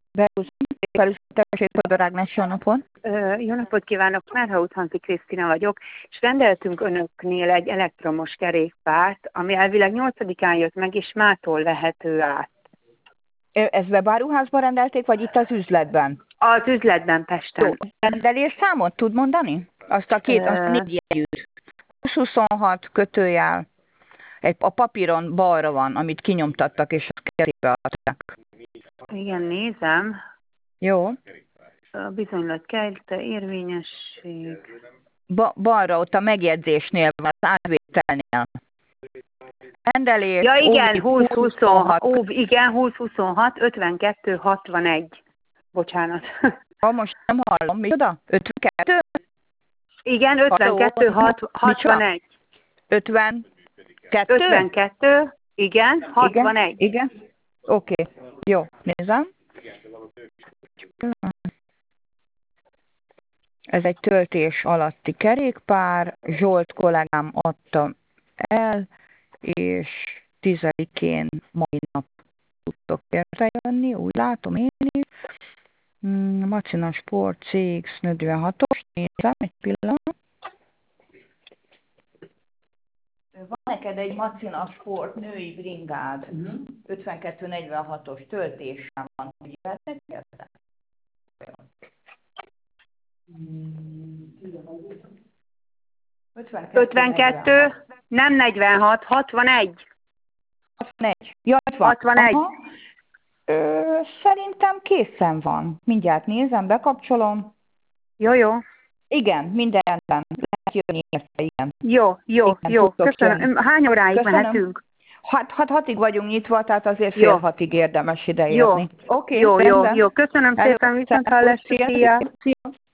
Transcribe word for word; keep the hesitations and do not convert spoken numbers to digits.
Felüsítettek Ágnes, jó napot! Jó napot kívánok! Márhaut Hanti Krisztina vagyok, és rendeltünk önöknél egy elektromos kerékpárt, ami elvileg nyolcadikán jött meg, és mától vehető át. Ezt webáruházban rendelték, vagy itt az üzletben? Az üzletben, Pesten. Jó. Rendelés számot tud mondani? Azt a két, azt a négy jegyűt. huszonhat kötőjel. Egy, a papíron balra van, amit kinyomtattak, és azt kezébe adták. Igen, nézem. Jó. A bizonylat kelte, érvényesség. Ba, balra, ott a megjegyzésnél van, az átvételnél. Rendelés. Ja, igen, húsz huszonhat. Ó, igen, húsz huszonhat, ötvenkettő hatvanegy. Bocsánat. Ha most nem hallom, micsoda? ötvenkettő? Igen, ötvenkettő hatvanegy. ötvenkettő? ötvenkettő, igen, hatvanegy. Igen, igen. Oké, okay. Jó, nézem. Ez egy töltés alatti kerékpár, Zsolt kollégám adta el, és tizedikén mai nap tudtok értejönni, úgy látom én is. Macina Sport cé iksz negyvenhatos, nézem egy pillanat. Van neked egy Macina Sport női bringád, uh-huh. ötvenkettő negyvenhatos töltésen van, hogy vettek érte? ötvenkettő, nem negyvenhat, hatvanegy. hatvanegy. Ja, hatvanegy. Ö, szerintem készen van. Mindjárt nézem, bekapcsolom. Jó, jó. Igen, minden rendben. Lehet jönni érte, igen. Jó, jó, igen, jó. Köszönöm. Jönni. Hány óráig Köszönöm. mehetünk? Hát, hát hatig vagyunk nyitva, tehát azért fél hatig érdemes ideérni. Jó, okay, jó, rendben. jó, jó. Köszönöm Hello, szépen, viszont hallásra. Szia. Szia.